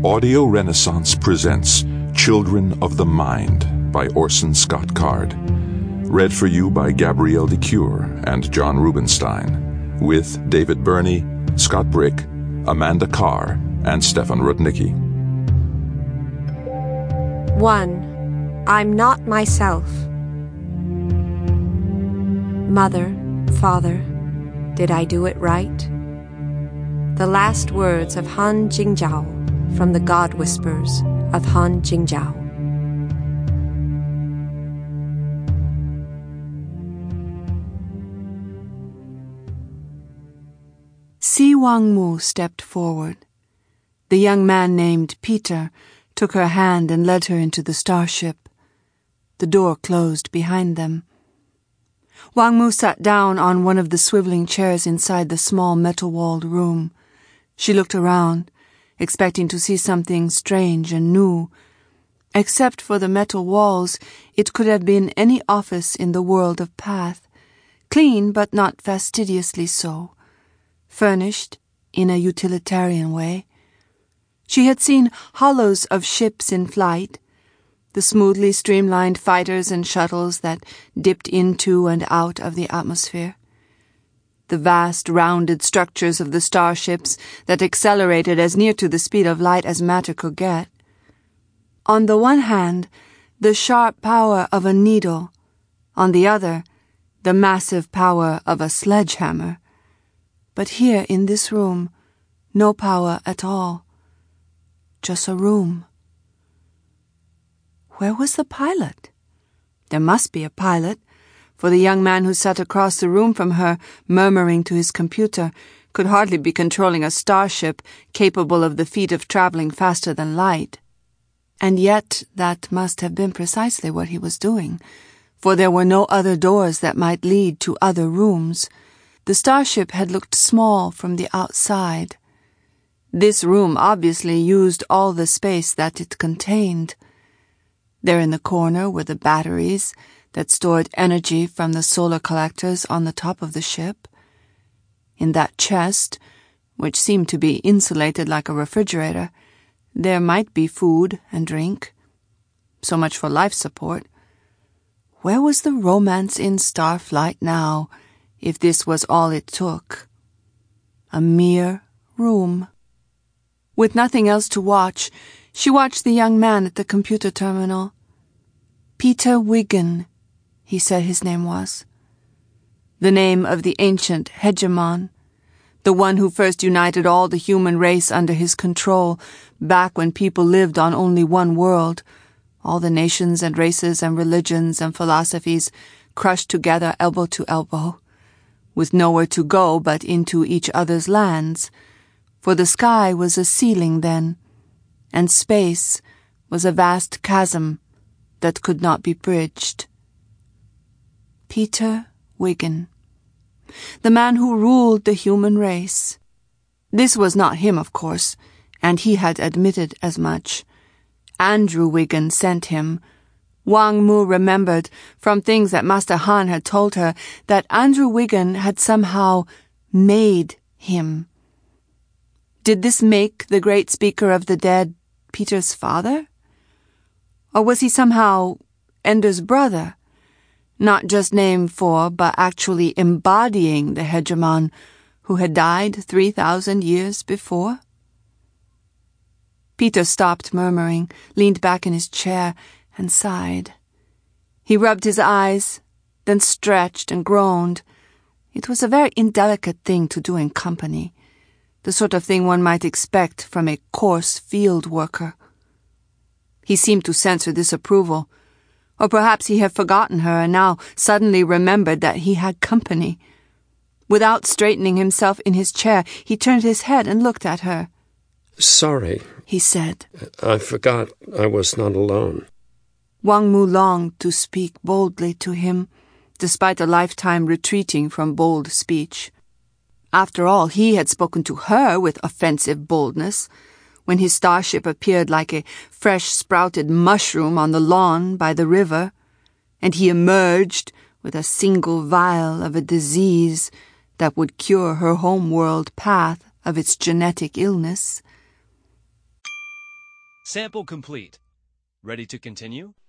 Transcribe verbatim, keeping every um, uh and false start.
Audio Renaissance presents Children of the Mind by Orson Scott Card. Read for you by Gabrielle de Cure and John Rubinstein, with David Burney, Scott Brick, Amanda Carr, and Stefan Rudnicki. One. I'm not myself. Mother, Father, did I do it right? The last words of Han Jingjiao from the God Whispers of Han Jingjiao. Si Wangmu stepped forward. The young man named Peter took her hand and led her into the starship. The door closed behind them. Wangmu sat down on one of the swiveling chairs inside the small metal-walled room. She looked around, expecting to see something strange and new. Except for the metal walls, it could have been any office in the world of Path, clean but not fastidiously so, furnished in a utilitarian way. She had seen hollows of ships in flight, the smoothly streamlined fighters and shuttles that dipped into and out of the atmosphere, the vast rounded structures of the starships that accelerated as near to the speed of light as matter could get. On the one hand, the sharp power of a needle, on the other, the massive power of a sledgehammer. But here in this room, no power at all. Just a room. Where was the pilot? There must be a pilot, for the young man who sat across the room from her, murmuring to his computer, could hardly be controlling a starship capable of the feat of traveling faster than light. And yet that must have been precisely what he was doing, for there were no other doors that might lead to other rooms. The starship had looked small from the outside. This room obviously used all the space that it contained. There in the corner were the batteries that stored energy from the solar collectors on the top of the ship. In that chest, which seemed to be insulated like a refrigerator, there might be food and drink. So much for life support. Where was the romance in starflight now, if this was all it took? A mere room. With nothing else to watch, she watched the young man at the computer terminal. Peter Wiggin, he said his name was. The name of the ancient hegemon, the one who first united all the human race under his control, back when people lived on only one world, all the nations and races and religions and philosophies crushed together elbow to elbow, with nowhere to go but into each other's lands, for the sky was a ceiling then, and space was a vast chasm that could not be bridged. Peter Wiggin, the man who ruled the human race. This was not him, of course, and he had admitted as much. Andrew Wiggin sent him. Wangmu remembered from things that Master Han had told her that Andrew Wiggin had somehow made him. Did this make the great speaker of the dead Peter's father? Or was he somehow Ender's brother, not just named for, but actually embodying the hegemon who had died three thousand years before? Peter stopped murmuring, leaned back in his chair, and sighed. He rubbed his eyes, then stretched and groaned. It was a very indelicate thing to do in company, the sort of thing one might expect from a coarse field worker. He seemed to sense her disapproval, or perhaps he had forgotten her and now suddenly remembered that he had company. Without straightening himself in his chair, he turned his head and looked at her. "Sorry," he said. "I forgot I was not alone." Wangmu longed to speak boldly to him, despite a lifetime retreating from bold speech. After all, he had spoken to her with offensive boldness, when his starship appeared like a fresh-sprouted mushroom on the lawn by the river, and he emerged with a single vial of a disease that would cure her home world Path of its genetic illness. Sample complete. Ready to continue?